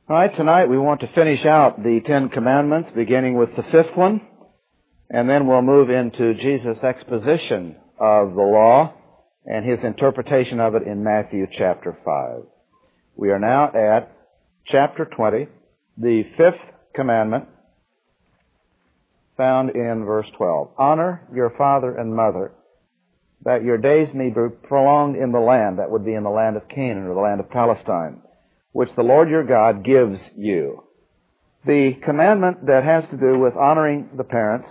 All right, tonight we want to finish out the Ten Commandments, beginning with the fifth one, and then we'll move into Jesus' exposition of the law and his interpretation of it in Matthew chapter 5. We are now at chapter 20, the fifth commandment, found in verse 12. Honor your father and mother, that your days may be prolonged in the land, that would be in the land of Canaan or the land of Palestine, which the Lord your God gives you. The commandment that has to do with honoring the parents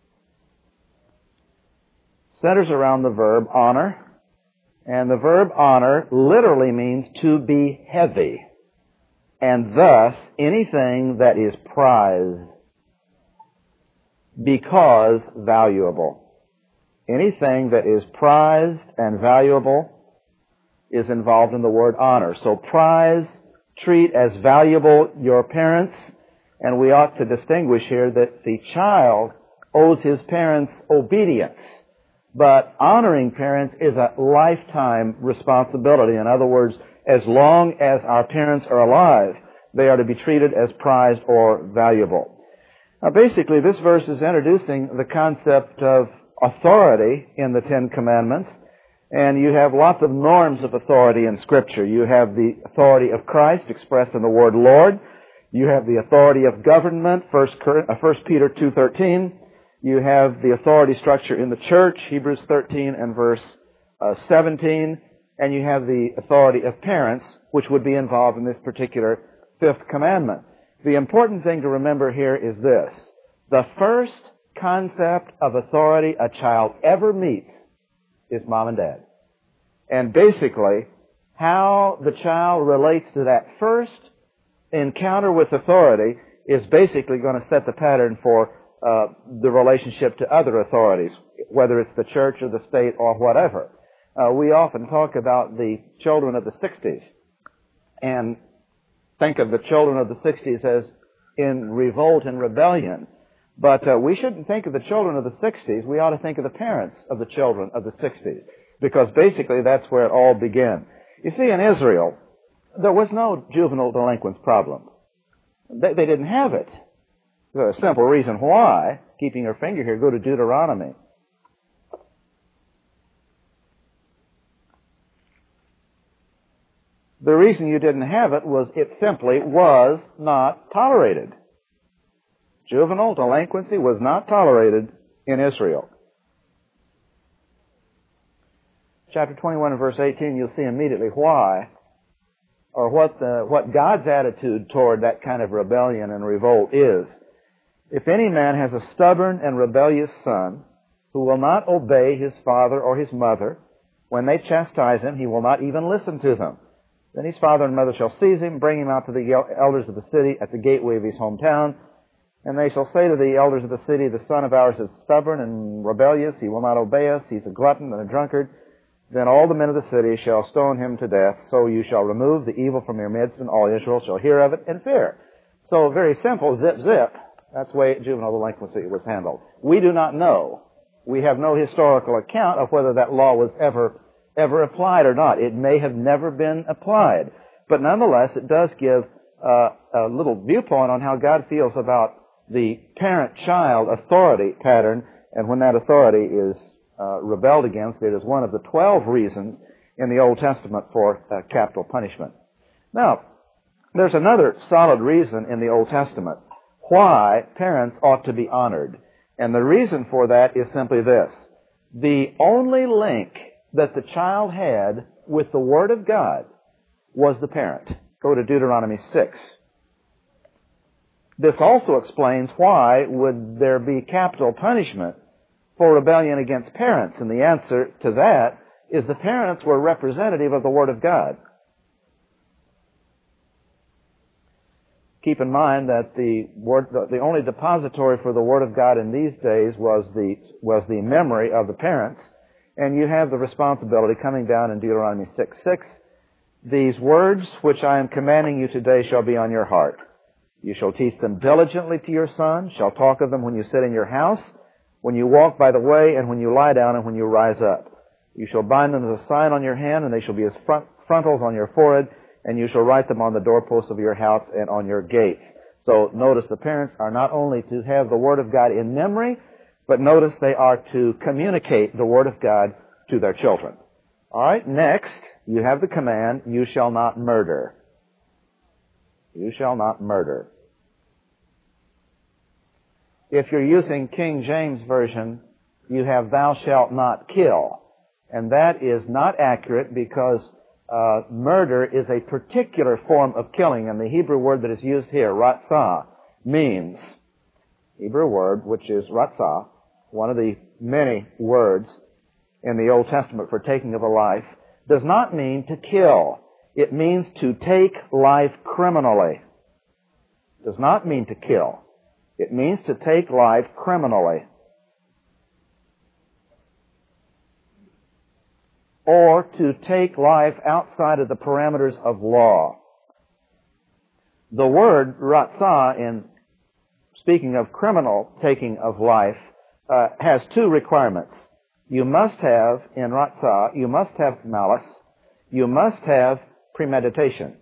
centers around the verb honor, and the verb honor literally means to be heavy, and thus anything that is prized because valuable. Anything that is prized and valuable is involved in the word honor. So prize, treat as valuable your parents, and we ought to distinguish here that the child owes his parents obedience, but honoring parents is a lifetime responsibility. In other words, as long as our parents are alive, they are to be treated as prized or valuable. Now basically, this verse is introducing the concept of authority in the Ten Commandments. And you have lots of norms of authority in Scripture. You have the authority of Christ expressed in the word Lord. You have the authority of government, 1 Peter 2:13. You have the authority structure in the church, Hebrews 13 and verse 17. And you have the authority of parents, which would be involved in this particular fifth commandment. The important thing to remember here is this. The first concept of authority a child ever meets is mom and dad. And basically, how the child relates to that first encounter with authority is basically going to set the pattern for the relationship to other authorities, whether it's the church or the state or whatever. We often talk about the children of the 60s and think of the children of the 60s as in revolt and rebellion. But we shouldn't think of the children of the 60s. We ought to think of the parents of the children of the 60s, because basically that's where it all began. You see, in Israel, there was no juvenile delinquents problem. They didn't have it. There's a simple reason why. Keeping your finger here, go to Deuteronomy. The reason you didn't have it was it simply was not tolerated. Juvenile delinquency was not tolerated in Israel. Chapter 21 and verse 18, you'll see immediately why, or what God's attitude toward that kind of rebellion and revolt is. If any man has a stubborn and rebellious son who will not obey his father or his mother, when they chastise him, he will not even listen to them. Then his father and mother shall seize him, bring him out to the elders of the city at the gateway of his hometown, and they shall say to the elders of the city, the son of ours is stubborn and rebellious, he will not obey us, he's a glutton and a drunkard. Then all the men of the city shall stone him to death, so you shall remove the evil from your midst, and all Israel shall hear of it and fear. So very simple, zip, zip. That's the way juvenile delinquency was handled. We do not know. We have no historical account of whether that law was ever applied or not. It may have never been applied. But nonetheless, it does give a little viewpoint on how God feels about the parent-child authority pattern, and when that authority is rebelled against, it is one of the 12 reasons in the Old Testament for capital punishment. Now, there's another solid reason in the Old Testament why parents ought to be honored. And the reason for that is simply this. The only link that the child had with the Word of God was the parent. Go to Deuteronomy 6. This also explains why would there be capital punishment for rebellion against parents. And the answer to that is the parents were representative of the Word of God. Keep in mind that the only depository for the Word of God in these days was the memory of the parents, and you have the responsibility coming down in Deuteronomy 6:6. These words which I am commanding you today shall be on your heart. You shall teach them diligently to your son, shall talk of them when you sit in your house, when you walk by the way, and when you lie down, and when you rise up. You shall bind them as a sign on your hand, and they shall be as frontals on your forehead. and you shall write them on the doorposts of your house and on your gates. So notice the parents are not only to have the Word of God in memory, but notice they are to communicate the Word of God to their children. All right, next, you have the command, you shall not murder. You shall not murder. If you're using King James Version, you have thou shalt not kill. And that is not accurate because murder is a particular form of killing, and the Hebrew word that is used here, ratzah, means, Hebrew word, which is ratzah, one of the many words in the Old Testament for taking of a life, does not mean to kill. It means to take life criminally. It does not mean to kill. It means to take life criminally. Or to take life outside of the parameters of law. The word ratzah, in speaking of criminal taking of life, has two requirements. You must have, in ratzah, you must have malice, you must have premeditation.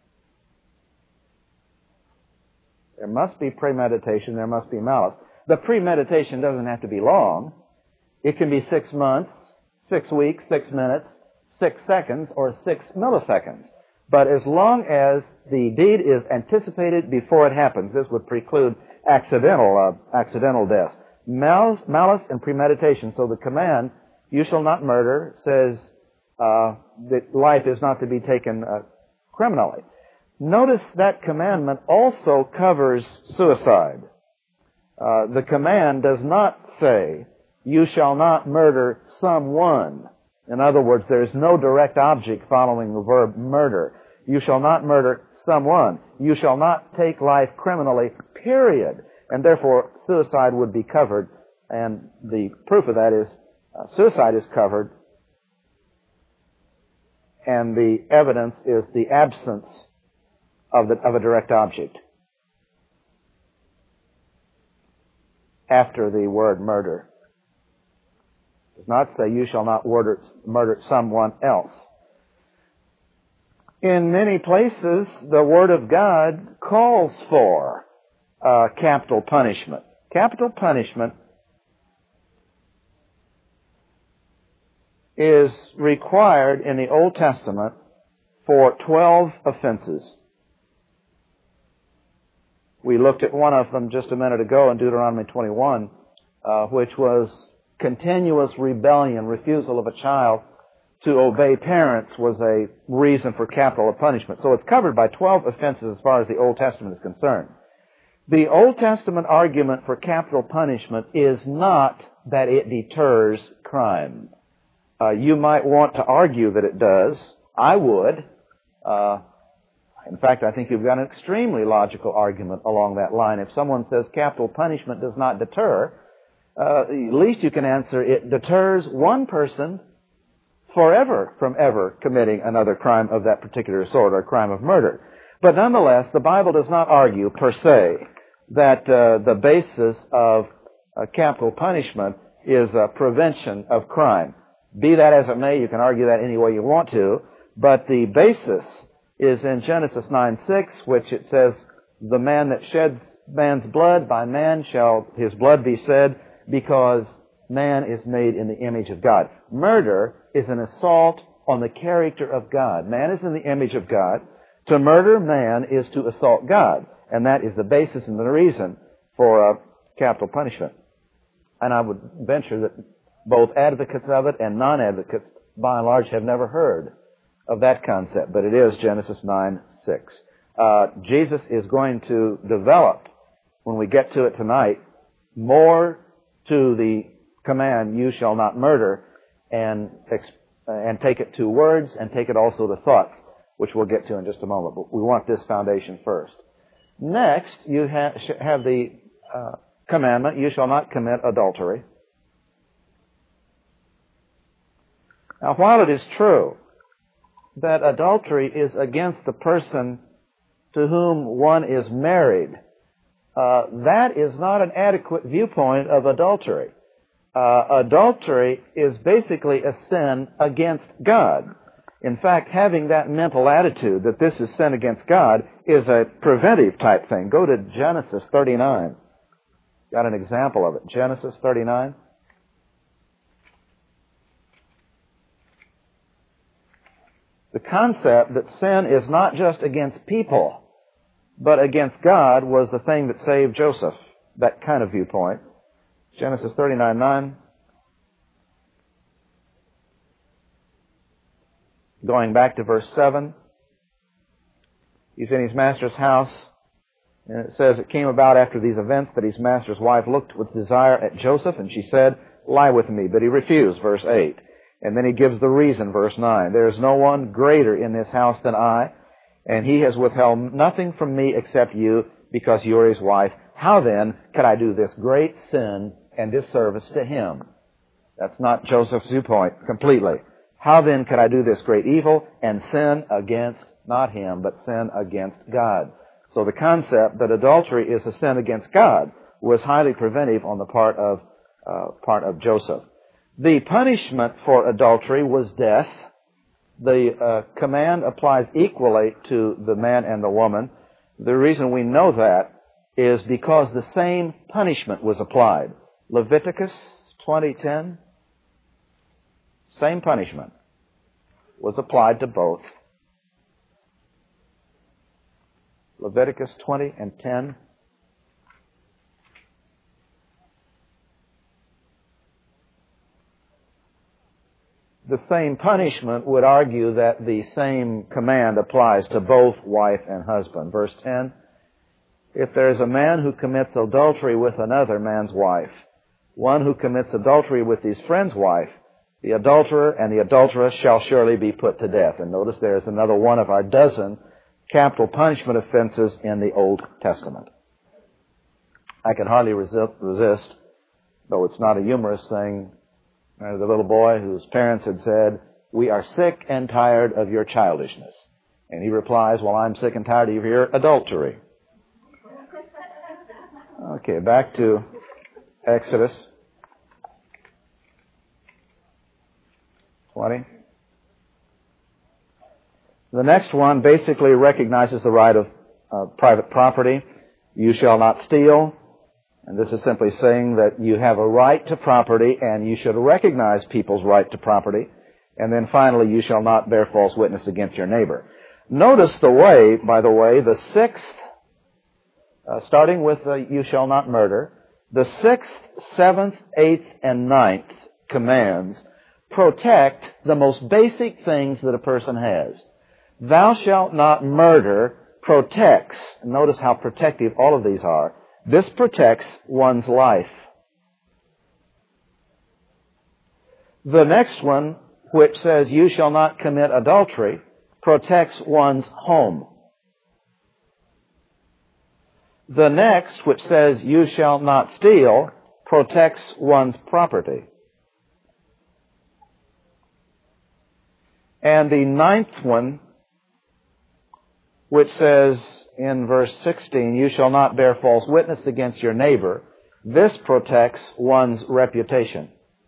There must be premeditation, there must be malice. The premeditation doesn't have to be long. It can be 6 months, 6 weeks, 6 minutes, 6 seconds, or 6 milliseconds. But as long as the deed is anticipated before it happens, this would preclude accidental death. Malice and premeditation. So the command, you shall not murder, says that life is not to be taken criminally. Notice that commandment also covers suicide. The command does not say, you shall not murder someone. In other words, there is no direct object following the verb murder. You shall not murder someone. You shall not take life criminally, period. And therefore, suicide would be covered. And the proof of that is suicide is covered. And the evidence is the absence of a direct object after the word murder. It does not say you shall not murder someone else. In many places, the Word of God calls for capital punishment. Capital punishment is required in the Old Testament for 12 offenses. We looked at one of them just a minute ago in Deuteronomy 21, which was continuous rebellion, refusal of a child to obey parents was a reason for capital punishment. So it's covered by 12 offenses as far as the Old Testament is concerned. The Old Testament argument for capital punishment is not that it deters crime. You might want to argue that it does. I would. In fact, I think you've got an extremely logical argument along that line. If someone says capital punishment does not deter, at least you can answer it deters one person forever from ever committing another crime of that particular sort, or a crime of murder. But nonetheless, the Bible does not argue per se that the basis of capital punishment is prevention of crime. Be that as it may, you can argue that any way you want to, but the basis is in Genesis 9:6, which it says, the man that sheds man's blood, by man shall his blood be shed, because man is made in the image of God. Murder is an assault on the character of God. Man is in the image of God. To murder man is to assault God. And that is the basis and the reason for capital punishment. And I would venture that both advocates of it and non-advocates, by and large, have never heard of that concept. But it is Genesis 9:6. Jesus is going to develop, when we get to it tonight, more to the command, you shall not murder, and take it to words, and take it also to thoughts, which we'll get to in just a moment. But we want this foundation first. Next, you have the commandment, you shall not commit adultery. Now, while it is true that adultery is against the person to whom one is married, that is not an adequate viewpoint of adultery. Adultery is basically a sin against God. In fact, having that mental attitude that this is sin against God is a preventive type thing. Go to Genesis 39. Got an example of it. Genesis 39. The concept that sin is not just against people, but against God was the thing that saved Joseph. That kind of viewpoint. Genesis 39:9. Going back to verse 7. He's in his master's house, and it says, it came about after these events that his master's wife looked with desire at Joseph, and she said, lie with me. But he refused, verse 8. And then he gives the reason, verse 9. There is no one greater in this house than I, and he has withheld nothing from me except you, because you are his wife. How then could I do this great sin and disservice to him? That's not Joseph's viewpoint completely. How then could I do this great evil and sin against, not him, but sin against God? So the concept that adultery is a sin against God was highly preventive on the part of Joseph. The punishment for adultery was death. The command applies equally to the man and the woman. The reason we know that is because the same punishment was applied. Leviticus 20:10. Same punishment was applied to both. Leviticus 20:10. The same punishment would argue that the same command applies to both wife and husband. Verse 10, if there is a man who commits adultery with another man's wife, one who commits adultery with his friend's wife, the adulterer and the adulteress shall surely be put to death. And notice there is another one of our dozen capital punishment offenses in the Old Testament. I can hardly resist, though it's not a humorous thing, the little boy whose parents had said, we are sick and tired of your childishness. And he replies, well, I'm sick and tired of your adultery. Okay, back to Exodus 20. The next one basically recognizes the right of private property. You shall not steal. And this is simply saying that you have a right to property and you should recognize people's right to property. And then finally, you shall not bear false witness against your neighbor. Notice the way, by the way, the sixth, starting with you shall not murder, the sixth, seventh, eighth, and ninth commands protect the most basic things that a person has. Thou shalt not murder protects, notice how protective all of these are, this protects one's life. The next one, which says you shall not commit adultery, protects one's home. The next, which says you shall not steal, protects one's property. And the ninth one, which says in verse 16, you shall not bear false witness against your neighbor, this protects one's reputation.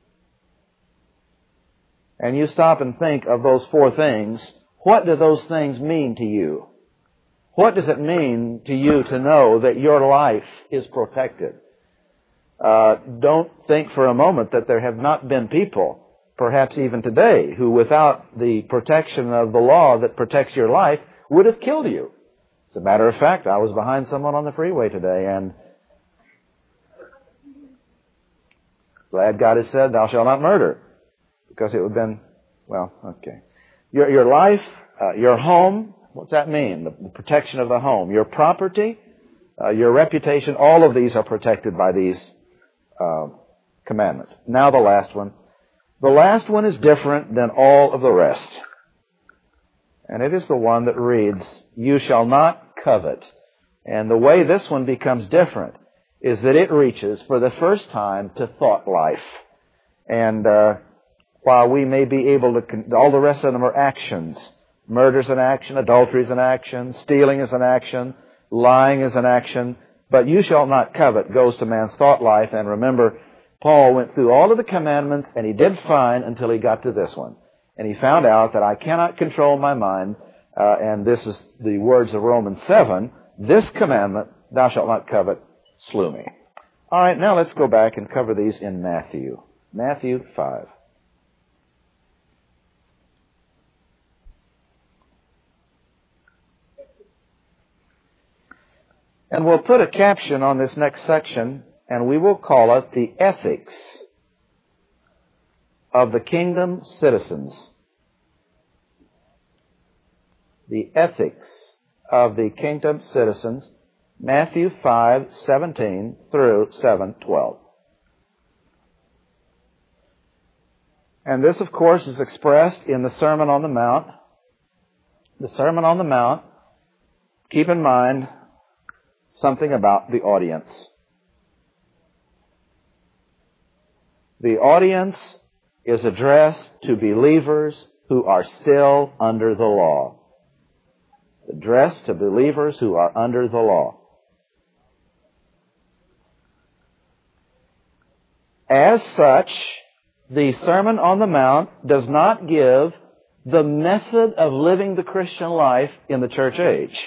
And you stop and think of those four things. What do those things mean to you? What does it mean to you to know that your life is protected? Don't think for a moment that there have not been people, perhaps even today, who without the protection of the law that protects your life would have killed you. As a matter of fact, I was behind someone on the freeway today, and glad God has said, thou shalt not murder, because it would have been, well, okay. Your life, your home, what's that mean? The protection of the home. Your property, your reputation, all of these are protected by these commandments. Now the last one. The last one is different than all of the rest. And it is the one that reads, you shall not covet. And the way this one becomes different is that it reaches for the first time to thought life. And while we may be able to, all the rest of them are actions. Murder's an action, adultery's an action, stealing is an action, lying is an action. But you shall not covet goes to man's thought life. And remember, Paul went through all of the commandments and he did fine until he got to this one. And he found out that I cannot control my mind, and this is the words of Romans 7, this commandment, thou shalt not covet, slew me. All right, now let's go back and cover these in Matthew. Matthew 5. And we'll put a caption on this next section, and we will call it the ethics of the kingdom citizens. The ethics of the kingdom citizens, Matthew 5:17 through 7:12. And this, of course, is expressed in the Sermon on the Mount. The Sermon on the Mount, keep in mind something about the audience. The audience is addressed to believers who are still under the law. Addressed to believers who are under the law. As such, the Sermon on the Mount does not give the method of living the Christian life in the church age.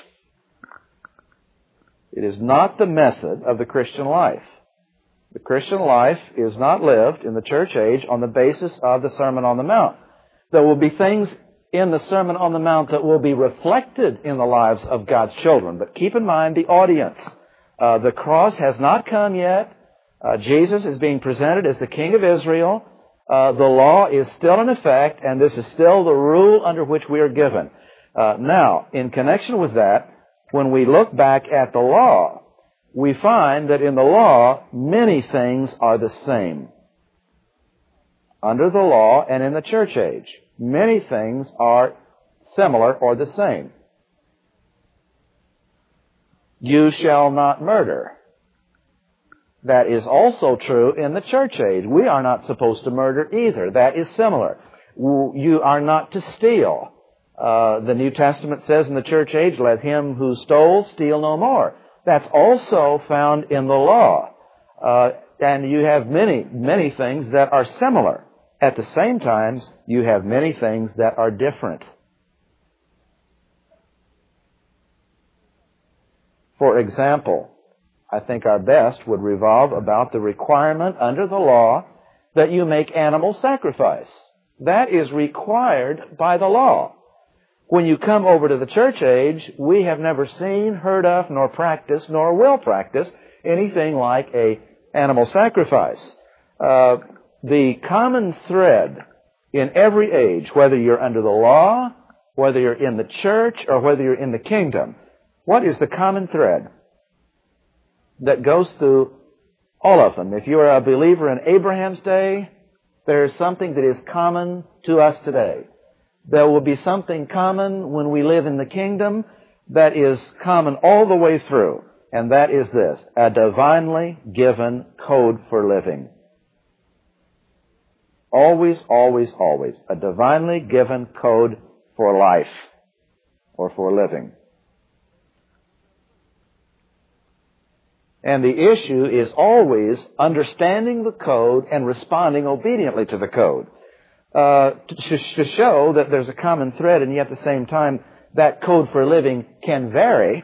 It is not the method of the Christian life. The Christian life is not lived in the church age on the basis of the Sermon on the Mount. There will be things in the Sermon on the Mount that will be reflected in the lives of God's children. But keep in mind the audience. The cross has not come yet. Jesus is being presented as the King of Israel. The law is still in effect, and this is still the rule under which we are given. Now, in connection with that, when we look back at the law, we find that in the law, many things are the same. Under the law and in the church age, many things are similar or the same. You shall not murder. That is also true in the church age. We are not supposed to murder either. That is similar. You are not to steal. The New Testament says in the church age, let him who stole steal no more. That's also found in the law. And you have many things that are similar. At the same time, you have many things that are different. For example, I think our best would revolve about the requirement under the law that you make animal sacrifice. That is required by the law. When you come over to the church age, we have never seen, heard of, nor practiced, nor will practice anything like a animal sacrifice. The common thread in every age, whether you're under the law, whether you're in the church, or whether you're in the kingdom, what is the common thread that goes through all of them? If you are a believer in Abraham's day, there is something that is common to us today. There will be something common when we live in the kingdom that is common all the way through, and that is this: a divinely given code for living. Always, always, always a divinely given code for life or for living. And the issue is always understanding the code and responding obediently to the code. To show that there's a common thread, and yet at the same time that code for living can vary.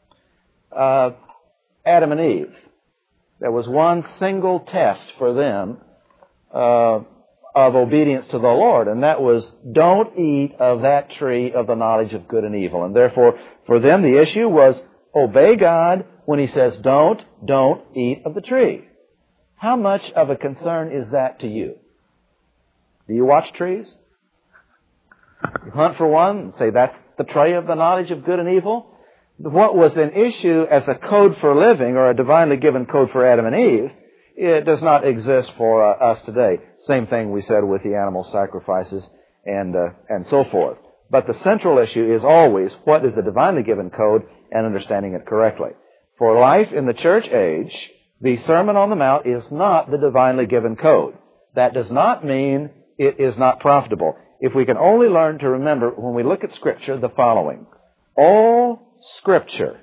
Adam and Eve, there was one single test for them of obedience to the Lord, and that was, don't eat of that tree of the knowledge of good and evil. And therefore, for them the issue was, obey God when He says don't eat of the tree. How much of a concern is that to you? Do you watch trees? You hunt for one and say, that's the tree of the knowledge of good and evil? What was an issue as a code for living, or a divinely given code for Adam and Eve, it does not exist for us today. Same thing we said with the animal sacrifices and so forth. But the central issue is always, what is the divinely given code, and understanding it correctly. For life in the church age, the Sermon on the Mount is not the divinely given code. That does not mean it is not profitable. If we can only learn to remember, when we look at Scripture, the following: all Scripture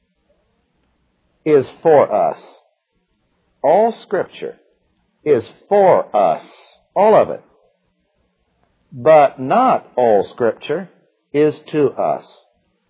is for us. All Scripture is for us. All of it. But not all Scripture is to us.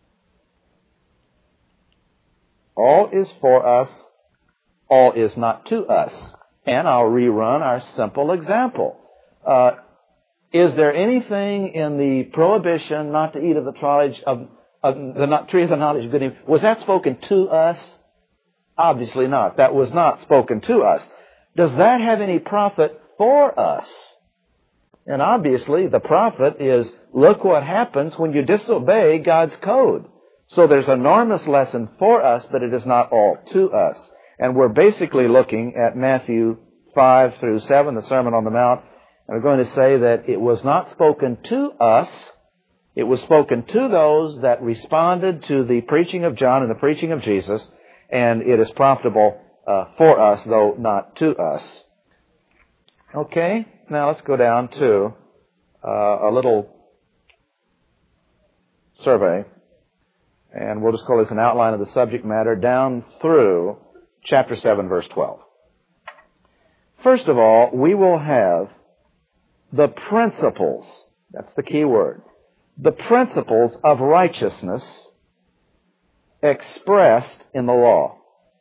All is for us, all is not to us. And I'll rerun our simple example. Is there anything in the prohibition not to eat of the tree of the knowledge of good and evil? Was that spoken to us? Obviously not. That was not spoken to us. Does that have any profit for us? And obviously the profit is, look what happens when you disobey God's code. So there's an enormous lesson for us, but it is not all to us. And we're basically looking at Matthew 5 through 7, the Sermon on the Mount. And we're going to say that it was not spoken to us. It was spoken to those that responded to the preaching of John and the preaching of Jesus. And it is profitable for us, though not to us. Okay, now let's go down to a little survey. And we'll just call this an outline of the subject matter down through chapter 7, verse 12. First of all, we will have the principles, that's the key word, the principles of righteousness expressed in the law.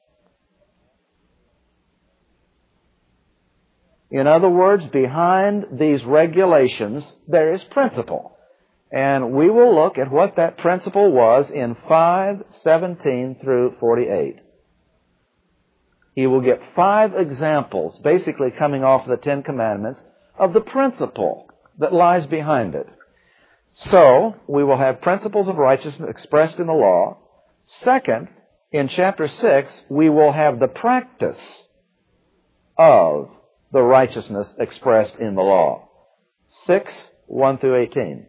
In other words, behind these regulations, there is principle. And we will look at what that principle was in 5:17 through 48. He will get 5 examples, basically coming off the 10 Commandments, of the principle that lies behind it. So, we will have principles of righteousness expressed in the law. Second, in chapter 6, we will have the practice of the righteousness expressed in the law. 6, 1 through 18.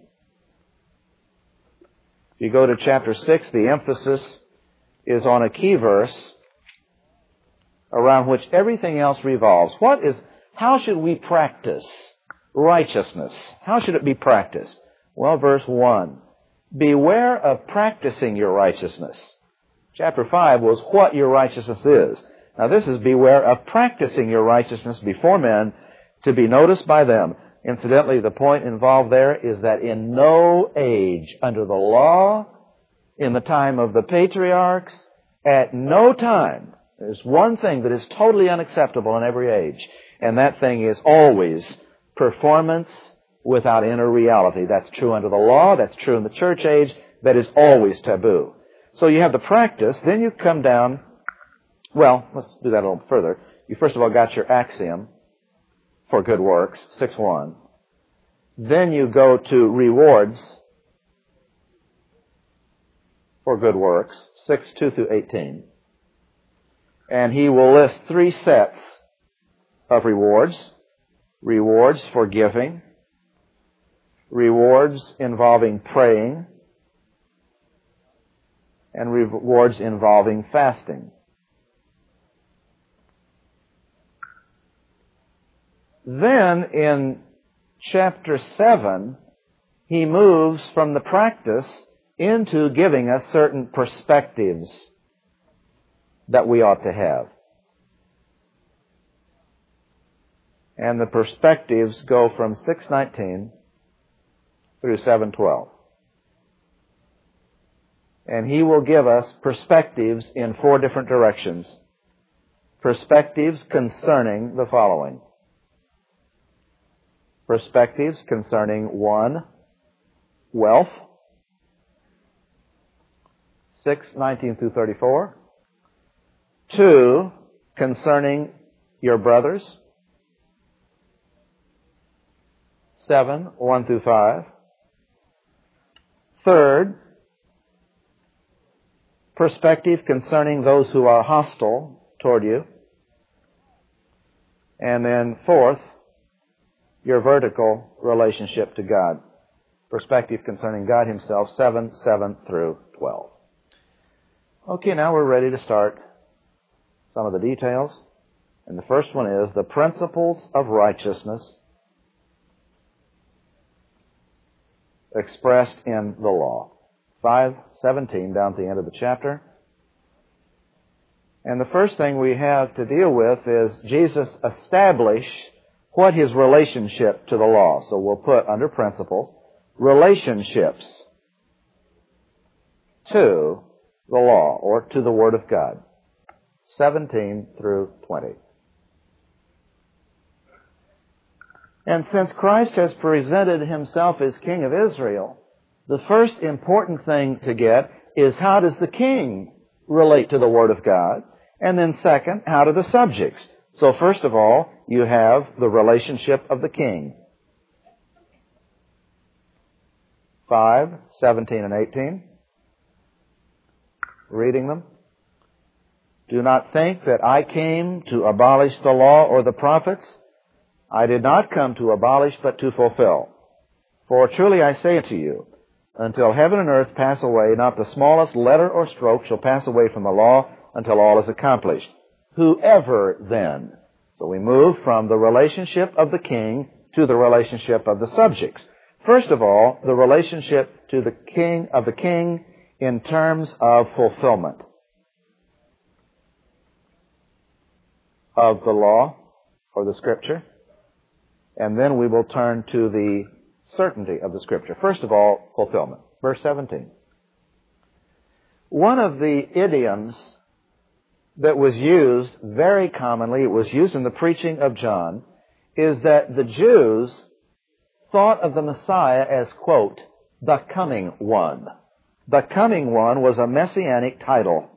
If you go to chapter 6, the emphasis is on a key verse around which everything else revolves. How should we practice righteousness? How should it be practiced? Well, verse 1. Beware of practicing your righteousness. Chapter 5 was what your righteousness is. Now this is beware of practicing your righteousness before men to be noticed by them. Incidentally, the point involved there is that in no age under the law, in the time of the patriarchs, at no time, there's one thing that is totally unacceptable in every age, and that thing is always performance without inner reality. That's true under the law, that's true in the church age, that is always taboo. So you have the practice, then you come down, well, let's do that a little further. You first of all got your axiom for good works, 6:1. Then you go to rewards for good works, 6:2 through 18. And he will list 3 sets of rewards. Rewards for giving, rewards involving praying, and rewards involving fasting. Then in chapter 7, he moves from the practice into giving us certain perspectives that we ought to have. And the perspectives go from 6:19 through 7:12. And he will give us perspectives in 4 different directions. Perspectives concerning the following. Perspectives concerning 1, wealth, 6:19 through 34. 2, concerning your brothers, 7:1 through 5. Third, perspective concerning those who are hostile toward you. And then 4th, your vertical relationship to God. Perspective concerning God Himself, 7:7 through 12. Okay, now we're ready to start some of the details. And the first one is the principles of righteousness expressed in the law. 5:17 down to the end of the chapter. And the first thing we have to deal with is Jesus established what his relationship to the law. So we'll put under principles, relationships to the law, or to the Word of God. 17 through 20. And since Christ has presented himself as King of Israel, the first important thing to get is, how does the king relate to the Word of God? And then second, how do the subjects? So first of all, you have the relationship of the king. 5, 17 and 18. Reading them. Do not think that I came to abolish the law or the prophets. I did not come to abolish, but to fulfill. For truly I say to you, until heaven and earth pass away, not the smallest letter or stroke shall pass away from the law until all is accomplished. Whoever then. So we move from the relationship of the king to the relationship of the subjects. First of all, the relationship to the king in terms of fulfillment of the law or the Scripture. And then we will turn to the certainty of the Scripture. First of all, fulfillment. Verse 17. One of the idioms that was used very commonly, it was used in the preaching of John, is that the Jews thought of the Messiah as, quote, the coming one. The coming one was a messianic title.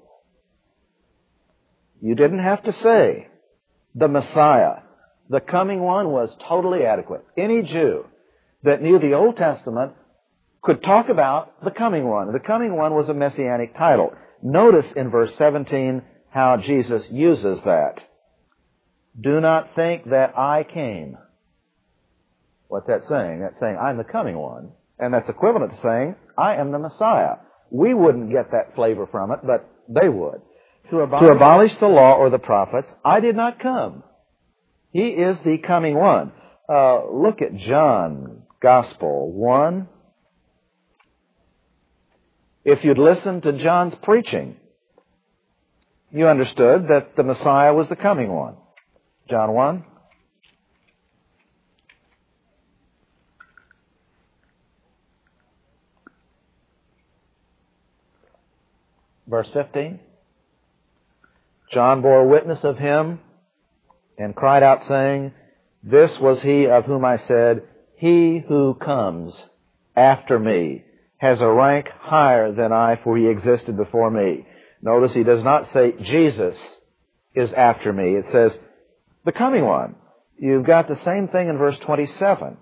You didn't have to say the Messiah. The coming one was totally adequate. Any Jew that knew the Old Testament could talk about the coming one. The coming one was a messianic title. Notice in verse 17 how Jesus uses that. Do not think that I came. What's that saying? That's saying, I'm the coming one. And that's equivalent to saying, I am the Messiah. We wouldn't get that flavor from it, but they would. To abolish the law or the prophets, I did not come. He is the coming one. Look at John Gospel 1. If you'd listened to John's preaching, you understood that the Messiah was the coming one. John 1. Verse 15. John bore witness of him and cried out, saying, this was he of whom I said, he who comes after me has a rank higher than I, for he existed before me. Notice he does not say, Jesus is after me. It says, the coming one. You've got the same thing in verse 27,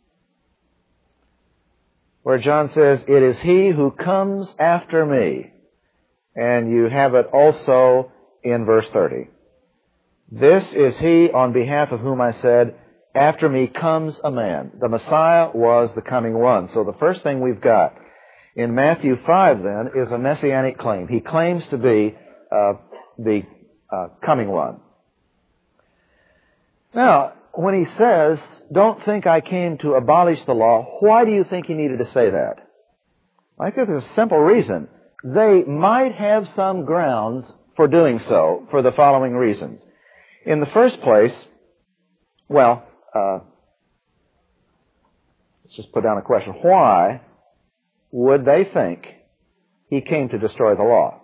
where John says, it is he who comes after me. And you have it also in verse 30. This is he on behalf of whom I said, after me comes a man. The Messiah was the coming one. So the first thing we've got in Matthew 5 then is a messianic claim. He claims to be the coming one. Now, when he says, don't think I came to abolish the law, why do you think he needed to say that? I think there's a simple reason. They might have some grounds for doing so for the following reasons. In the first place, let's just put down a question. Why would they think he came to destroy the law?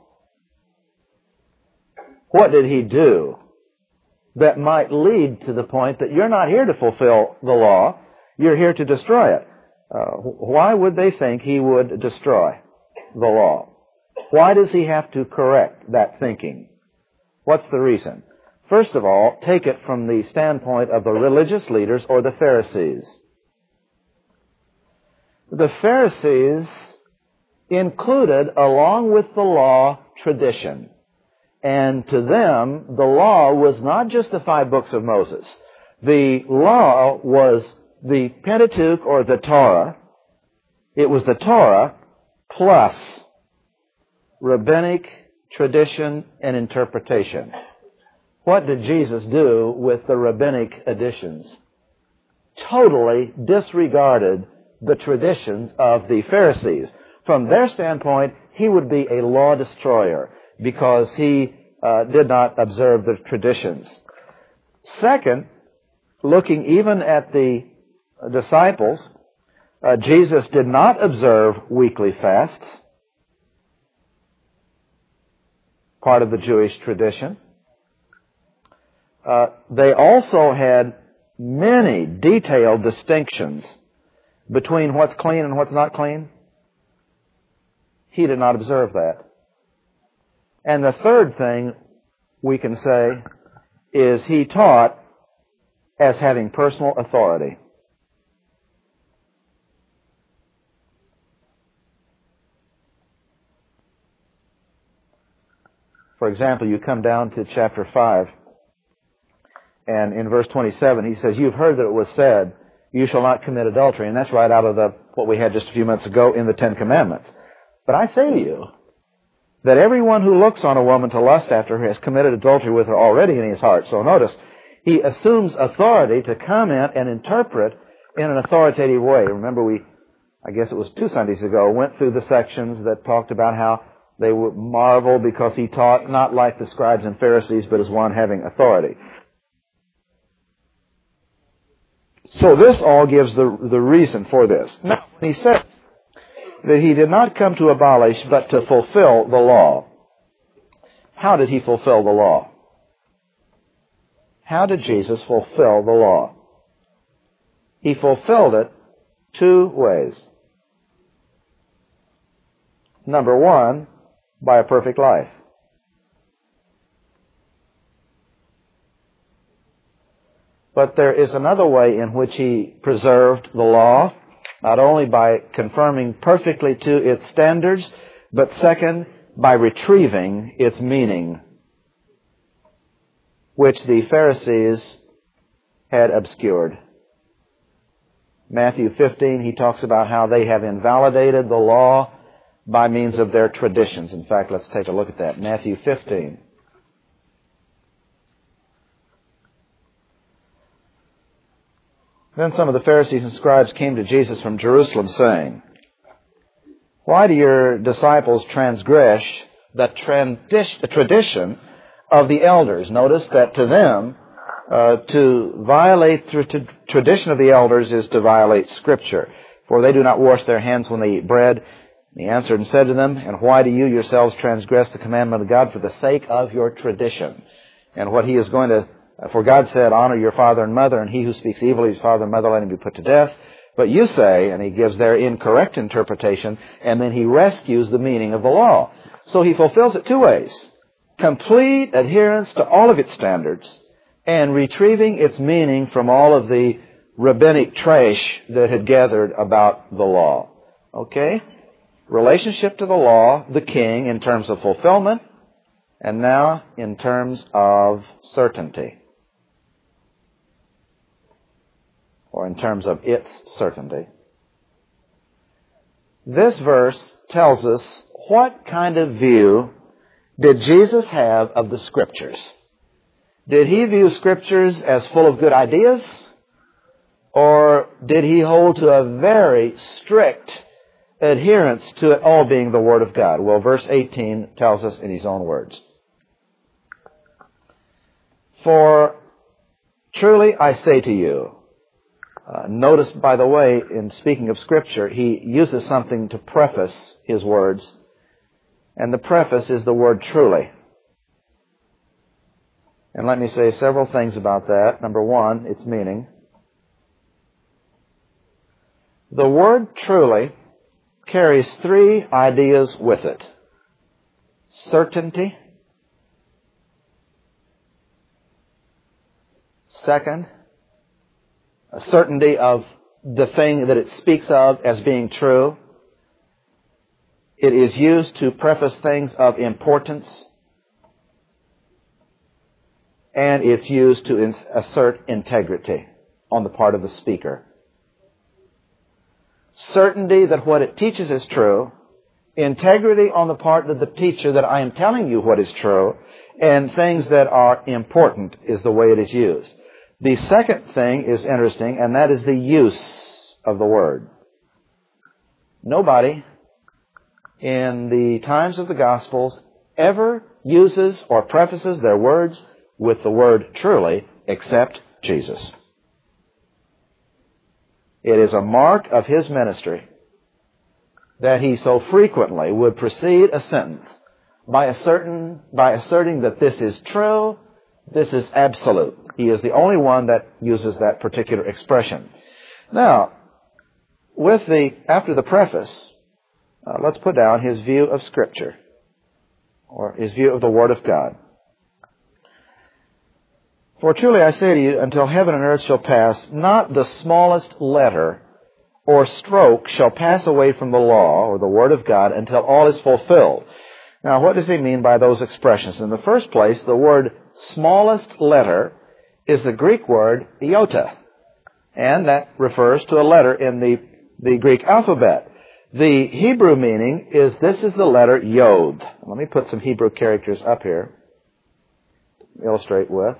What did he do that might lead to the point that you're not here to fulfill the law, you're here to destroy it? Why would they think he would destroy the law? Why does he have to correct that thinking? What's the reason? First of all, take it from the standpoint of the religious leaders or the Pharisees. The Pharisees included, along with the law, tradition. And to them, the law was not just the 5 books of Moses. The law was the Pentateuch or the Torah. It was the Torah plus rabbinic tradition and interpretation. What did Jesus do with the rabbinic additions? Totally disregarded the traditions of the Pharisees. From their standpoint, he would be a law destroyer because he did not observe the traditions. Second, looking even at the disciples, Jesus did not observe weekly fasts, part of the Jewish tradition. They also had many detailed distinctions between what's clean and what's not clean. He did not observe that. And the third thing we can say is he taught as having personal authority. For example, you come down to chapter 5, and in verse 27 he says, "You've heard that it was said, you shall not commit adultery." And that's right out of what we had just a few minutes ago in the Ten Commandments. "But I say to you that everyone who looks on a woman to lust after her has committed adultery with her already in his heart." So notice, he assumes authority to comment and interpret in an authoritative way. Remember, I guess it was 2 Sundays ago, went through the sections that talked about how they would marvel because he taught not like the scribes and Pharisees, but as one having authority. So this all gives the reason for this. Now, he says that he did not come to abolish, but to fulfill the law. How did he fulfill the law? How did Jesus fulfill the law? He fulfilled it 2 ways. Number 1, by a perfect life. But there is another way in which he preserved the law, not only by confirming perfectly to its standards, but second, by retrieving its meaning, which the Pharisees had obscured. Matthew 15, he talks about how they have invalidated the law by means of their traditions. In fact, let's take a look at that. Matthew 15. Then some of the Pharisees and scribes came to Jesus from Jerusalem, saying, "Why do your disciples transgress the tradition of the elders?" Notice that to them, to violate the tradition of the elders is to violate Scripture. "For they do not wash their hands when they eat bread." He answered and said to them, "And why do you yourselves transgress the commandment of God for the sake of your tradition?" And what he is going to... For God said, "Honor your father and mother, and he who speaks evil of his father and mother, let him be put to death." But you say, and he gives their incorrect interpretation, and then he rescues the meaning of the law. So he fulfills it 2 ways. Complete adherence to all of its standards, and retrieving its meaning from all of the rabbinic trash that had gathered about the law. Okay? Relationship to the law, the king, in terms of fulfillment, and now in terms of certainty. Or in terms of its certainty. This verse tells us what kind of view did Jesus have of the Scriptures. Did he view Scriptures as full of good ideas? Or did he hold to a very strict adherence to it all being the Word of God? Well, verse 18 tells us in his own words. "For truly I say to you," notice, by the way, in speaking of Scripture, he uses something to preface his words. And the preface is the word truly. And let me say several things about that. Number 1, its meaning. The word truly carries 3 ideas with it. Certainty. Second, a certainty of the thing that it speaks of as being true. It is used to preface things of importance. And it's used to assert integrity on the part of the speaker. Certainty that what it teaches is true. Integrity on the part of the teacher that I am telling you what is true. And things that are important is the way it is used. The second thing is interesting, and that is the use of the word. Nobody in the times of the Gospels ever uses or prefaces their words with the word truly except Jesus. It is a mark of his ministry that he so frequently would precede a sentence by asserting that this is true, this is absolute. He is the only one that uses that particular expression. Now, after the preface, let's put down his view of Scripture, or his view of the Word of God. For truly I say to you, until heaven and earth shall pass, not the smallest letter or stroke shall pass away from the law, or the Word of God, until all is fulfilled. Now, what does he mean by those expressions? In the first place, the word smallest letter is the Greek word iota, and that refers to a letter in the Greek alphabet. The Hebrew meaning is this is the letter Yod. Let me put some Hebrew characters up here to illustrate with.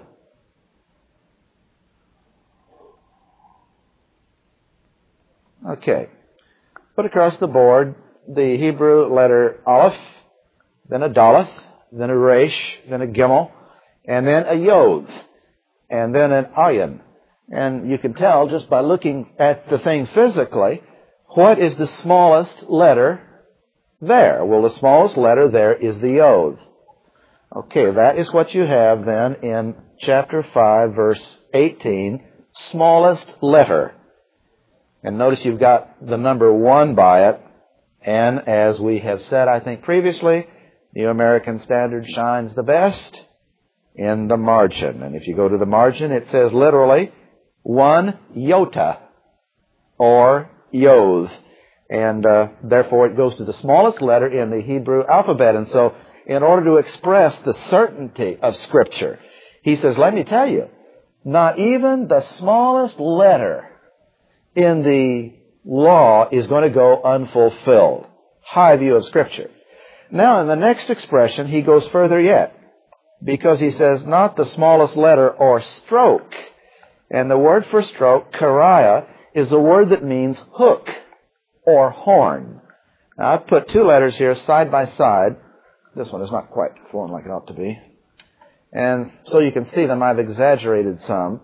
Okay. Put across the board the Hebrew letter Aleph, then a Daleth, then a Resh, then a Gimel, and then a Yod, and then an Ayin. And you can tell just by looking at the thing physically, what is the smallest letter there? Well, the smallest letter there is the Yod. Okay, that is what you have then in chapter 5, verse 18, smallest letter. And notice you've got the number 1 by it, and as we have said, I think previously, New American Standard shines the best in the margin. And if you go to the margin, it says literally 1 iota, or Yod. And therefore it goes to the smallest letter in the Hebrew alphabet. And so in order to express the certainty of Scripture, he says, let me tell you, not even the smallest letter in the law is going to go unfulfilled. High view of Scripture. Now, in the next expression, he goes further yet, because he says, not the smallest letter or stroke. And the word for stroke, karia, is a word that means hook or horn. Now, I've put 2 letters here side by side. This one is not quite formed like it ought to be. And so you can see them. I've exaggerated some.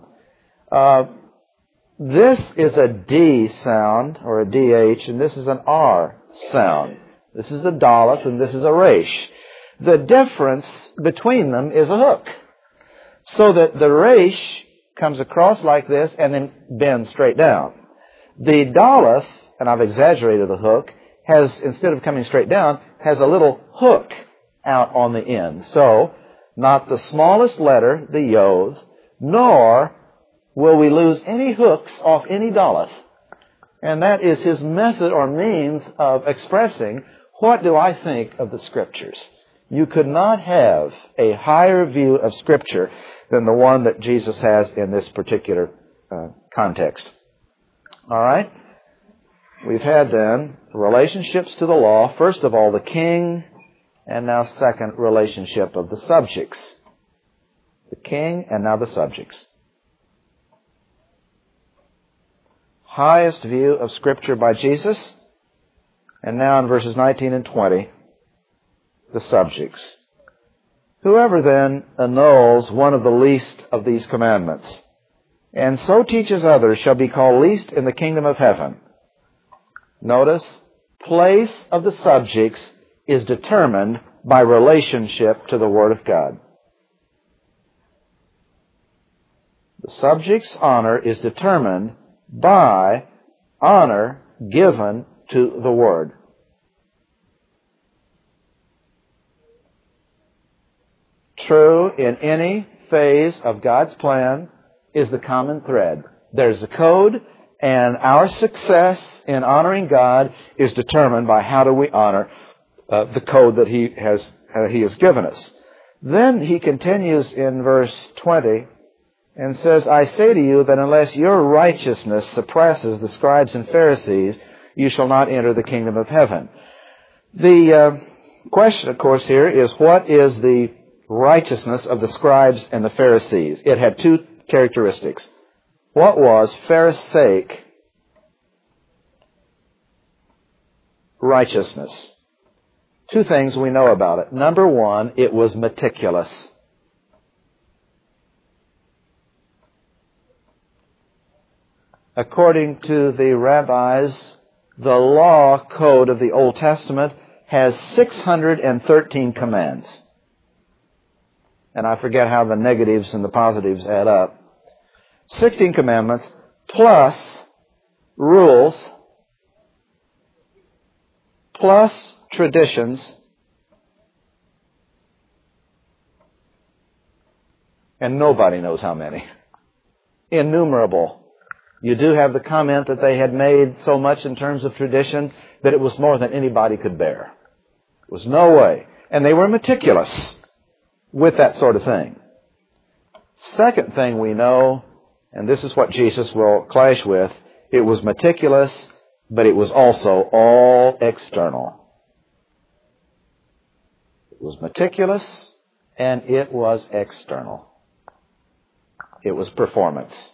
This is a D sound, or a DH, and this is an R sound. This is a Daleth, and this is a Resh. The difference between them is a hook. So that the Resh comes across like this and then bends straight down. The Daleth, and I've exaggerated the hook, has, instead of coming straight down, has a little hook out on the end. So, not the smallest letter, the Yod, nor will we lose any hooks off any Daleth. And that is his method or means of expressing, what do I think of the Scriptures? You could not have a higher view of Scripture than the one that Jesus has in this particular context. All right? We've had then relationships to the law. First of all, the king, and now second, relationship of the subjects. The king and now the subjects. Highest view of Scripture by Jesus. And now in verses 19 and 20, the subjects. Whoever then annuls one of the least of these commandments, and so teaches others, shall be called least in the kingdom of heaven. Notice, place of the subjects is determined by relationship to the Word of God. The subject's honor is determined by honor given to the Word. True in any phase of God's plan is the common thread. There's a code, and our success in honoring God is determined by how do we honor the code that He has given us. Then he continues in verse 20 and says, I say to you that unless your righteousness surpasses the scribes and Pharisees, you shall not enter the kingdom of heaven. The question, of course, here is, what is the righteousness of the scribes and the Pharisees? It had 2 characteristics. What was Pharisaic righteousness? 2 things we know about it. Number 1, it was meticulous. according to the rabbis, the law code of the Old Testament has 613 commands. And I forget how the negatives and the positives add up. 16 commandments plus rules plus traditions and nobody knows how many. Innumerable. You do have the comment that they had made so much in terms of tradition that it was more than anybody could bear. It was no way. And they were meticulous with that sort of thing. Second thing we know, and this is what Jesus will clash with, it was meticulous, but it was also all external. It was meticulous, and it was external. It was performance.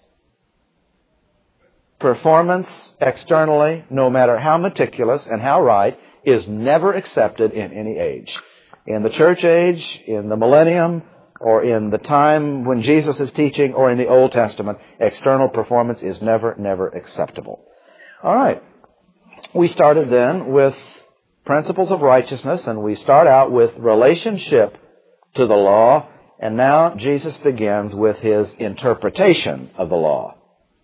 Performance externally, no matter how meticulous and how right, is never accepted in any age. In the church age, in the millennium, or in the time when Jesus is teaching, or in the Old Testament, external performance is never acceptable. All right. We started then with principles of righteousness, and we start out with relationship to the law, and now Jesus begins with his interpretation of the law.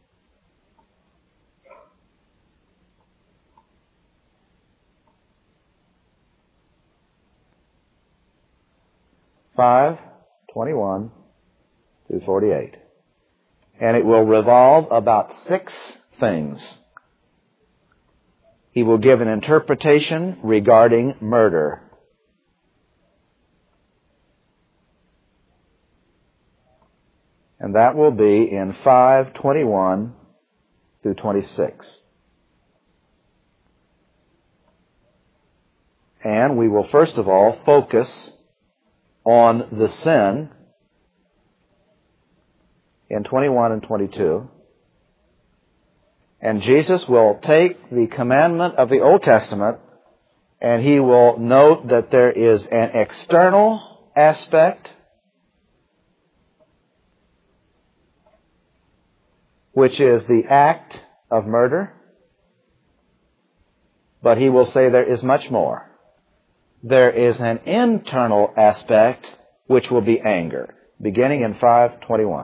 (5:21 through 48). And it will revolve about 6 things. He will give an interpretation regarding murder. And that will be in 5:21 through 26. And we will first of all focus on the sin in 21 and 22. And Jesus will take the commandment of the Old Testament and he will note that there is an external aspect which is the act of murder. But he will say there is much more. There is an internal aspect which will be anger, beginning in 5:21.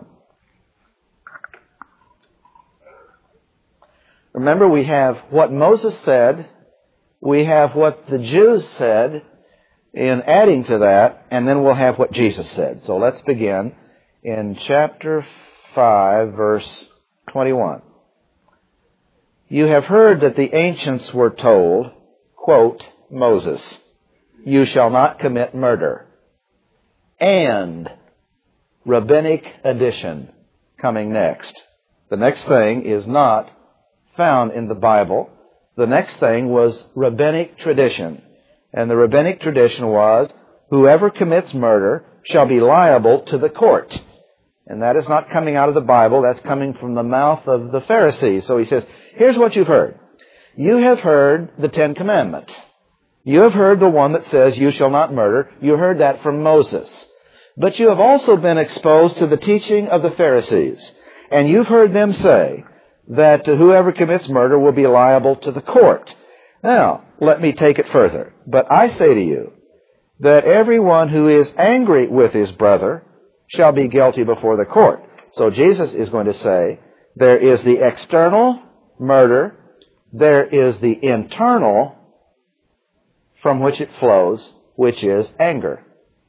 Remember, we have what Moses said, we have what the Jews said in adding to that, and then we'll have what Jesus said. So let's begin in chapter 5, verse 21. You have heard that the ancients were told, quote, Moses, you shall not commit murder. And rabbinic addition coming next. The next thing is not found in the Bible. The next thing was rabbinic tradition. And the rabbinic tradition was, whoever commits murder shall be liable to the court. And that is not coming out of the Bible. That's coming from the mouth of the Pharisees. So he says, here's what you've heard. You have heard the 10 Commandments. You have heard the one that says, you shall not murder. You heard that from Moses. But you have also been exposed to the teaching of the Pharisees. And you've heard them say that whoever commits murder will be liable to the court. Now, let me take it further. But I say to you that everyone who is angry with his brother shall be guilty before the court. So Jesus is going to say, there is the external murder, there is the internal from which it flows, which is anger.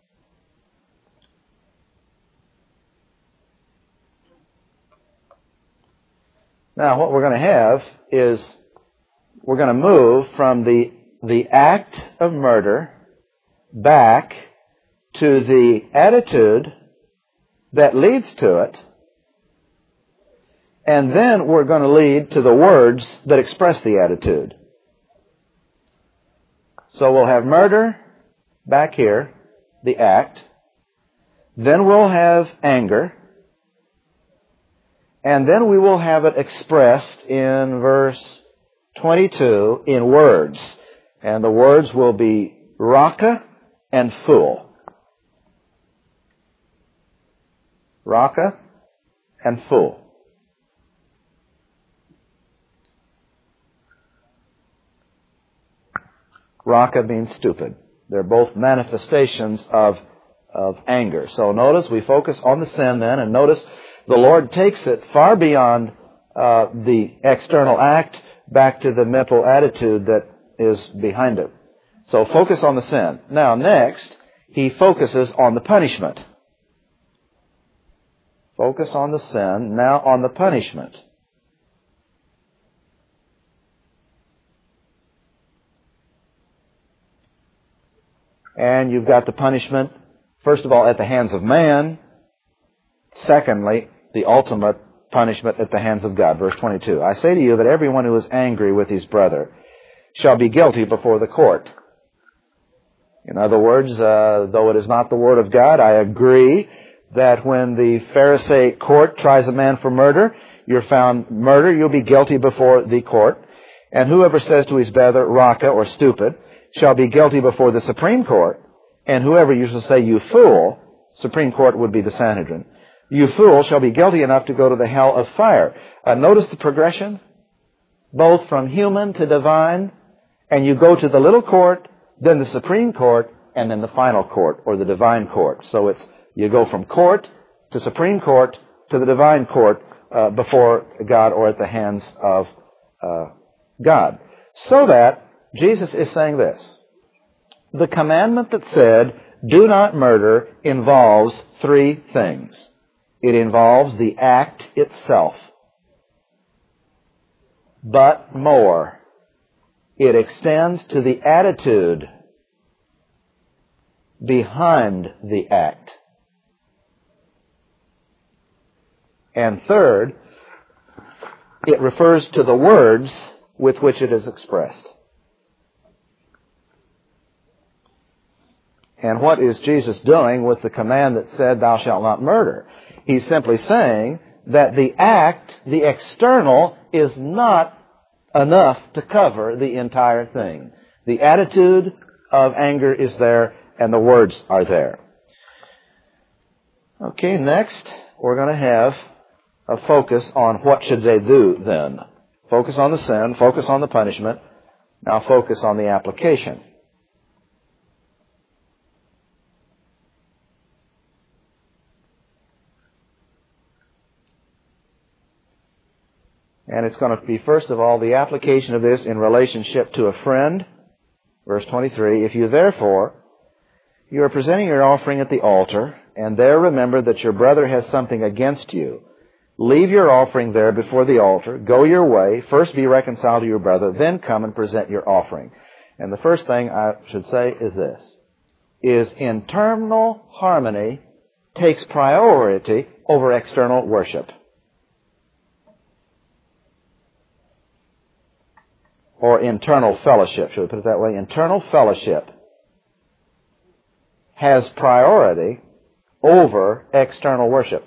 Now, what we're going to have is we're going to move from the act of murder back to the attitude that leads to it, and then we're going to lead to the words that express the attitude. So we'll have murder back here, the act. Then we'll have anger. And then we will have it expressed in verse 22 in words. And the words will be raka and fool. Raka and fool. Raka means stupid. They're both manifestations of anger. So notice we focus on the sin then, and notice the Lord takes it far beyond the external act back to the mental attitude that is behind it. So focus on the sin. Now next, he focuses on the punishment. Focus on the sin, now on the punishment. And you've got the punishment, first of all, at the hands of man. Secondly, the ultimate punishment at the hands of God. Verse 22. I say to you that everyone who is angry with his brother shall be guilty before the court. In other words, though it is not the word of God, I agree that when the Pharisaic court tries a man for murder, you're found murder, you'll be guilty before the court. And whoever says to his brother, Raka, or stupid, shall be guilty before the Supreme Court. And whoever you shall say, you fool, Supreme Court would be the Sanhedrin, you fool, shall be guilty enough to go to the hell of fire. Notice the progression, both from human to divine, and you go to the little court, then the Supreme Court, and then the final court, or the divine court. So you go from court to Supreme Court to the divine court before God or at the hands of God. So that Jesus is saying this. The commandment that said, do not murder, involves three things. It involves the act itself. But more, it extends to the attitude behind the act. And third, it refers to the words with which it is expressed. And what is Jesus doing with the command that said, thou shalt not murder? He's simply saying that the act, the external, is not enough to cover the entire thing. The attitude of anger is there, and the words are there. Okay, next, we're going to have a focus on what should they do then. Focus on the sin, focus on the punishment, now focus on the application. And it's going to be, first of all, the application of this in relationship to a friend. Verse 23, if you therefore, you are presenting your offering at the altar, and there remember that your brother has something against you, leave your offering there before the altar, go your way, first be reconciled to your brother, then come and present your offering. And the first thing I should say is this, is internal harmony takes priority over external worship. Or internal fellowship, should we put it that way? Internal fellowship has priority over external worship.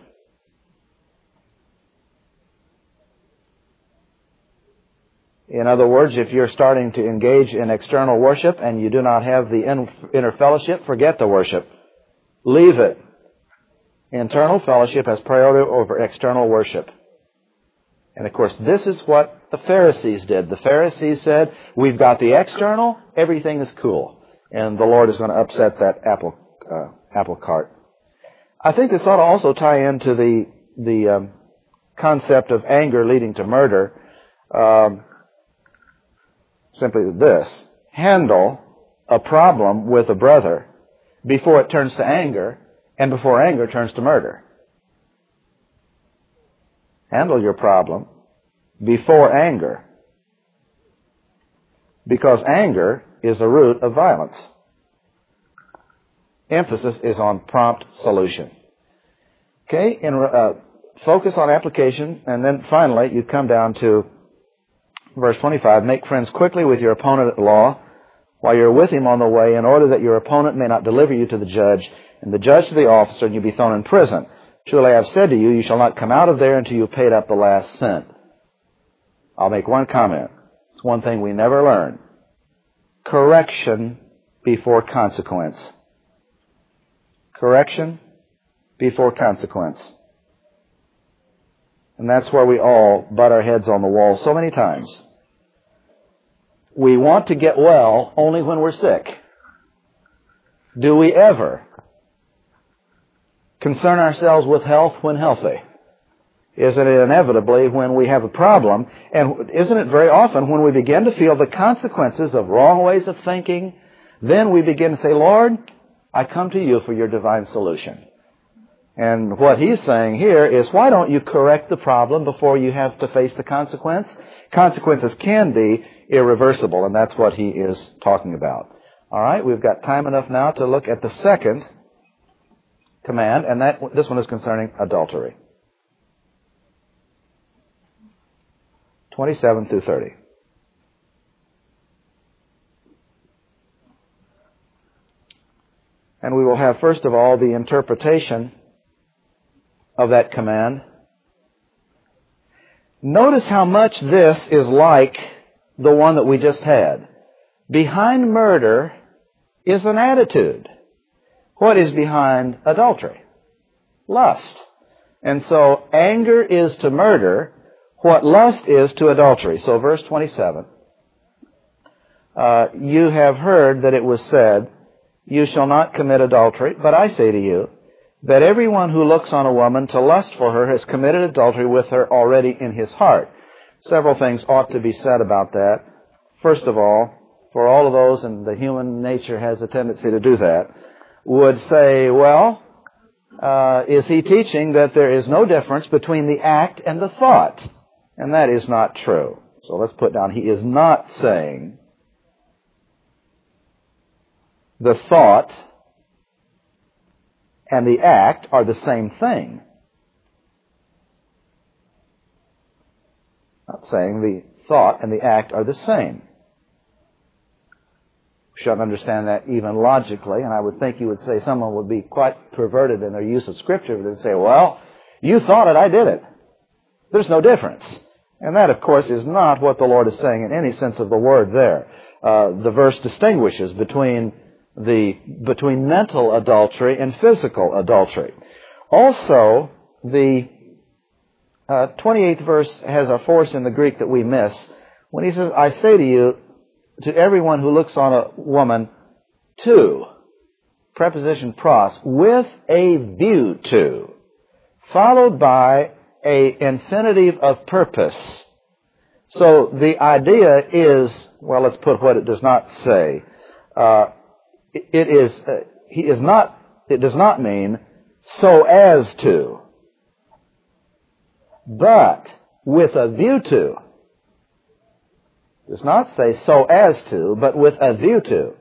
In other words, if you're starting to engage in external worship and you do not have the inner fellowship, forget the worship. Leave it. Internal fellowship has priority over external worship. And of course, this is what the Pharisees did. The Pharisees said, we've got the external, everything is cool. And the Lord is going to upset that apple cart. I think this ought to also tie into the concept of anger leading to murder. Simply this. Handle a problem with a brother before it turns to anger, and before anger turns to murder. Handle your problem before anger, because anger is the root of violence. Emphasis is on prompt solution. Okay, focus on application, and then finally you come down to verse 25. Make friends quickly with your opponent at law while you're with him on the way, in order that your opponent may not deliver you to the judge, and the judge to the officer, and you be thrown in prison. Truly I have said to you, you shall not come out of there until you have paid up the last cent. I'll make one comment. It's one thing we never learn. Correction before consequence. Correction before consequence. And that's where we all butt our heads on the wall so many times. We want to get well only when we're sick. Do we ever concern ourselves with health when healthy? Isn't it inevitably when we have a problem? And isn't it very often when we begin to feel the consequences of wrong ways of thinking, then we begin to say, Lord, I come to you for your divine solution. And what he's saying here is, why don't you correct the problem before you have to face the consequence? Consequences can be irreversible, and that's what he is talking about. All right, we've got time enough now to look at the second command, and this one is concerning adultery. 27 through 30. And we will have, first of all, the interpretation of that command. Notice how much this is like the one that we just had. Behind murder is an attitude. What is behind adultery? Lust. And so anger is to murder what lust is to adultery. So verse 27. You have heard that it was said, you shall not commit adultery, but I say to you, that everyone who looks on a woman to lust for her has committed adultery with her already in his heart. Several things ought to be said about that. First of all, for all of those, and the human nature has a tendency to do that, would say, well, is he teaching that there is no difference between the act and the thought? And that is not true. So let's put down, he is not saying the thought and the act are the same thing. Not saying the thought and the act are the same. We should understand that even logically, and I would think you would say someone would be quite perverted in their use of Scripture. They'd say, well, you thought it, I did it. There's no difference. And that, of course, is not what the Lord is saying in any sense of the word there. The verse distinguishes between mental adultery and physical adultery. Also, the 28th verse has a force in the Greek that we miss. When he says, I say to you, to everyone who looks on a woman to, preposition pros, with a view to, followed by a infinitive of purpose. So the idea is, well, let's put what it does not say. It does not mean so as to, but with a view to. It does not say so as to, but with a view to.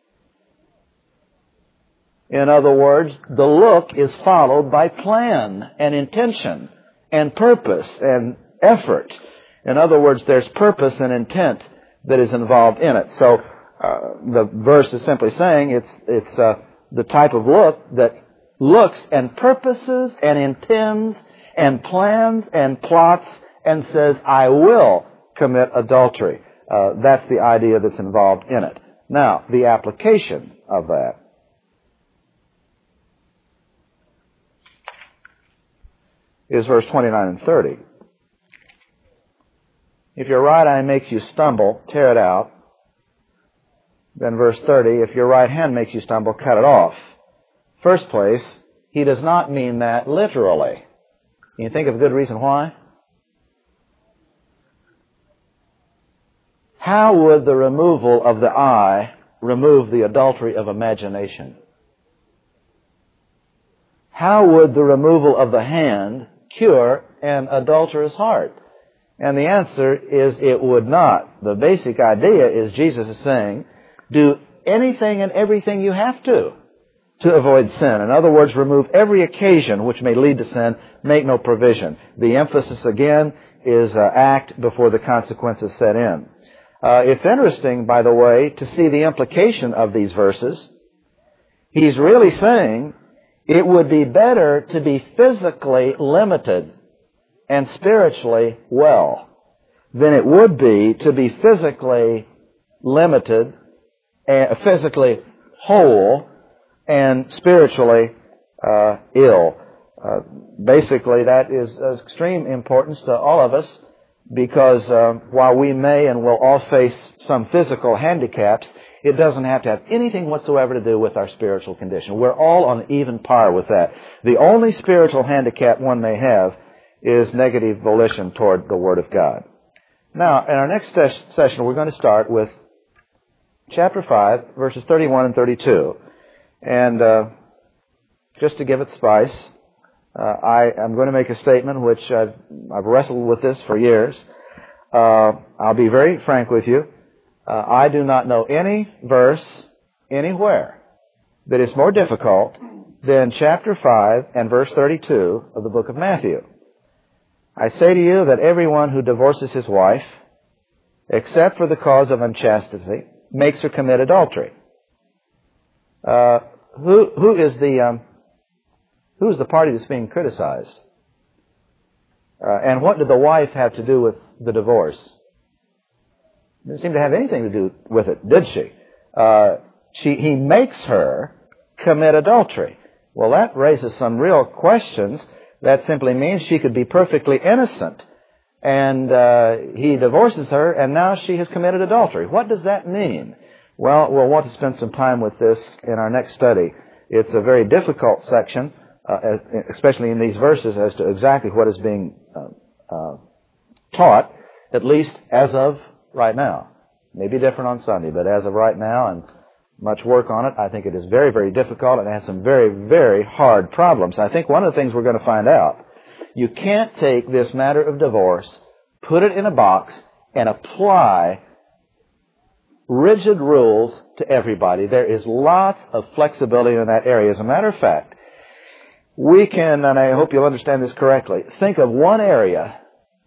In other words, the look is followed by plan and intention and purpose and effort. In other words, there's purpose and intent that is involved in it. So the verse is simply saying it's the type of look that looks and purposes and intends and plans and plots and says, I will commit adultery. That's the idea that's involved in it. Now, the application of that. Is verse 29 and 30. If your right eye makes you stumble, tear it out. Then verse 30, if your right hand makes you stumble, cut it off. First place, he does not mean that literally. Can you think of a good reason why? How would the removal of the eye remove the adultery of imagination? How would the removal of the hand cure an adulterous heart? And the answer is it would not. The basic idea is Jesus is saying, do anything and everything you have to avoid sin. In other words, remove every occasion which may lead to sin. Make no provision. The emphasis, again, is act before the consequences set in. It's interesting, by the way, to see the implication of these verses. He's really saying it would be better to be physically limited and spiritually well than it would be to be physically limited, physically whole, and spiritually ill. Basically, that is of extreme importance to all of us, because while we may and will all face some physical handicaps, it doesn't have to have anything whatsoever to do with our spiritual condition. We're all on even par with that. The only spiritual handicap one may have is negative volition toward the Word of God. Now, in our next session, we're going to start with chapter 5, verses 31 and 32. And just to give it spice, I am going to make a statement which I've wrestled with this for years. I'll be very frank with you. I do not know any verse anywhere that is more difficult than chapter 5 and verse 32 of the book of Matthew. I say to you that everyone who divorces his wife, except for the cause of unchastity, makes her commit adultery. Who is the party that's being criticized? And what did the wife have to do with the divorce? Didn't seem to have anything to do with it, did she? He makes her commit adultery. Well, that raises some real questions. That simply means she could be perfectly innocent. And he divorces her, and now she has committed adultery. What does that mean? Well, we'll want to spend some time with this in our next study. It's a very difficult section, especially in these verses, as to exactly what is being taught, at least as of right now. May be different on Sunday, but as of right now, and much work on it, I think it is very, very difficult and has some very, very hard problems. I think one of the things we're going to find out, you can't take this matter of divorce, put it in a box, and apply rigid rules to everybody. There is lots of flexibility in that area. As a matter of fact, we can, and I hope you'll understand this correctly, think of one area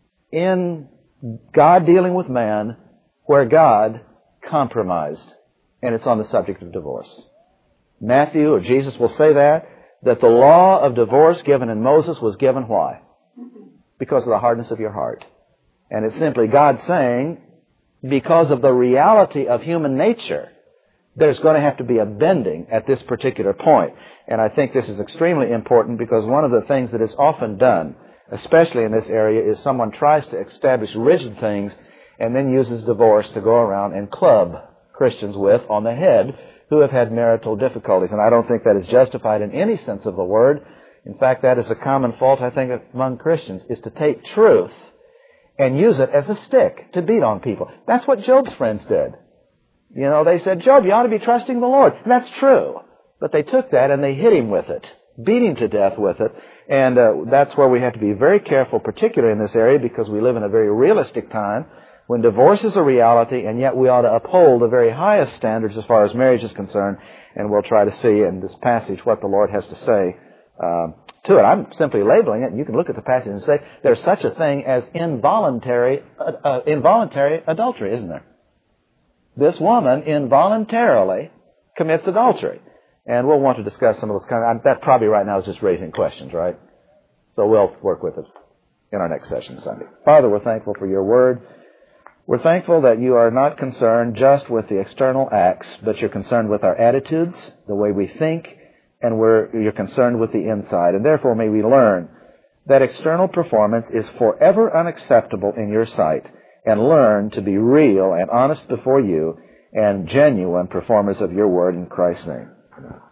in God dealing with man where God compromised, and it's on the subject of divorce. Matthew or Jesus will say that the law of divorce given in Moses was given why? Because of the hardness of your heart. And it's simply God saying, because of the reality of human nature, there's going to have to be a bending at this particular point. And I think this is extremely important because one of the things that is often done, especially in this area, is someone tries to establish rigid things and then uses divorce to go around and club Christians with on the head who have had marital difficulties. And I don't think that is justified in any sense of the word. In fact, that is a common fault, I think, among Christians, is to take truth and use it as a stick to beat on people. That's what Job's friends did. You know, they said, Job, you ought to be trusting the Lord. And that's true. But they took that and they hit him with it, beat him to death with it. And that's where we have to be very careful, particularly in this area, because we live in a very realistic time when divorce is a reality, and yet we ought to uphold the very highest standards as far as marriage is concerned. And we'll try to see in this passage what the Lord has to say to it. I'm simply labeling it, and you can look at the passage and say, there's such a thing as involuntary adultery, isn't there? This woman involuntarily commits adultery. And we'll want to discuss some of those that probably right now is just raising questions, right? So we'll work with it in our next session Sunday. Father, we're thankful for your word. We're thankful that you are not concerned just with the external acts, but you're concerned with our attitudes, the way we think, and you're concerned with the inside. And therefore may we learn that external performance is forever unacceptable in your sight, and learn to be real and honest before you and genuine performers of your word in Christ's name.